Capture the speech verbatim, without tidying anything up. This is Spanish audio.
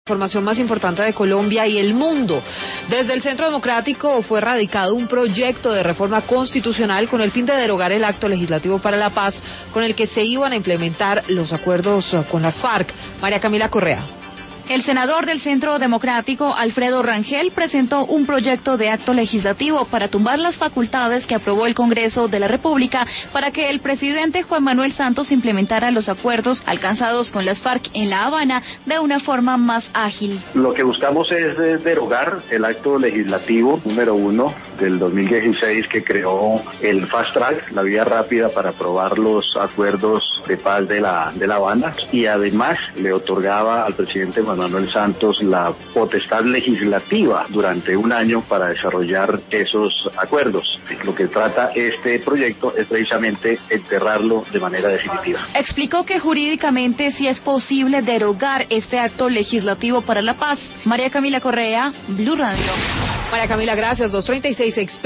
Información más importante de Colombia y el mundo. Desde el Centro Democrático fue radicado un proyecto de reforma constitucional con el fin de derogar el Acto Legislativo para la Paz, con el que se iban a implementar los acuerdos con las FARC. María Camila Correa. El senador del Centro Democrático, Alfredo Rangel, presentó un proyecto de acto legislativo para tumbar las facultades que aprobó el Congreso de la República para que el presidente Juan Manuel Santos implementara los acuerdos alcanzados con las FARC en La Habana de una forma más ágil. Lo que buscamos es derogar el acto legislativo número uno del dos mil dieciséis que creó el Fast Track, la vía rápida para aprobar los acuerdos de paz de La, de la Habana, y además le otorgaba al presidente Juan Manuel Santos la potestad legislativa durante un año para desarrollar esos acuerdos. Lo que trata este proyecto es precisamente enterrarlo de manera definitiva. Explicó que jurídicamente sí es posible derogar este acto legislativo para la paz. María Camila Correa, Blue Radio. María Camila, gracias. dos treinta y seis